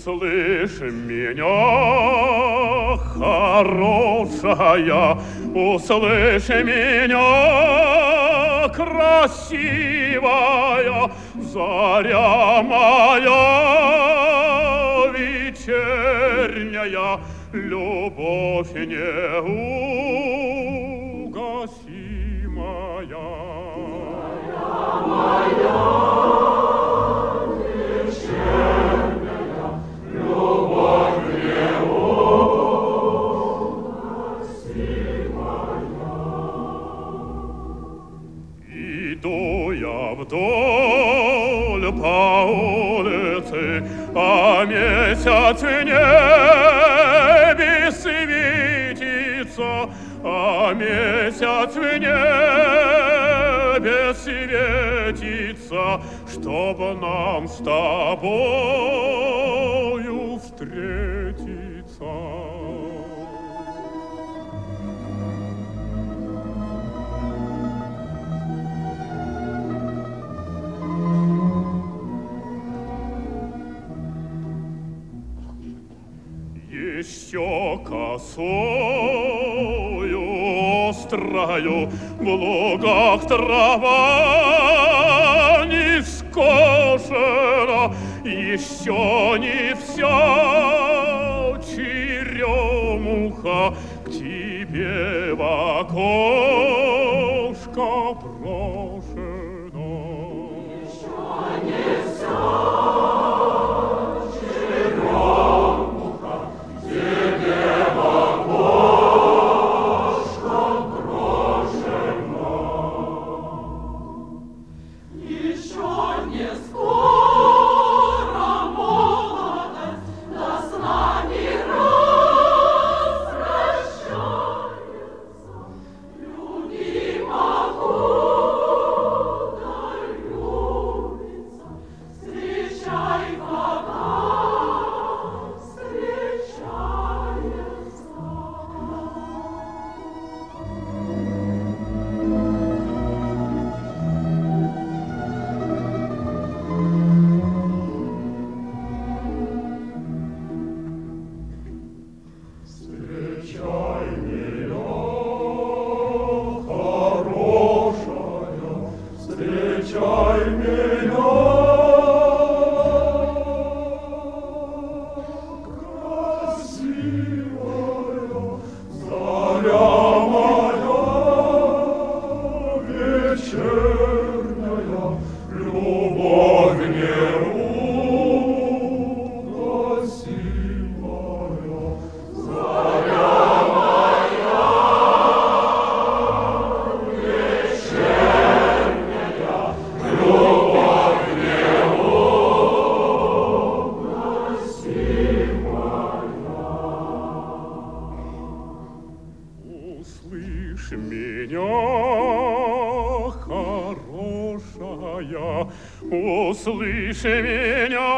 Услышь меня, хорошая, услышь меня, красивая, заря моя вечерняя, любовь неугасимая. Заря моя вечерняя, любовь неугасимая. Иду я вдоль по улице, а месяц в небе светится, а месяц в небе светится, чтобы нам с тобою встретиться. Еще косою острою в лугах трава не скошена, еще не вся черемуха к тебе в окошко брошена. Еще не вся услышь меня,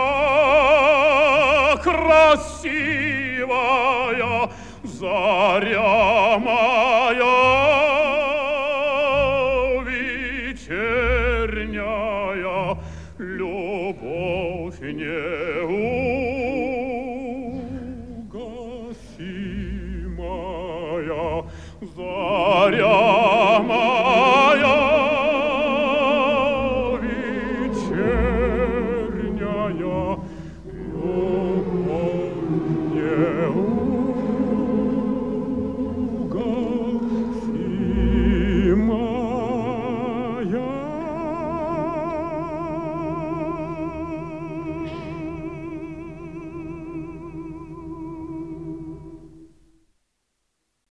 красивая, заря моя вечерняя, любовь неугасимая.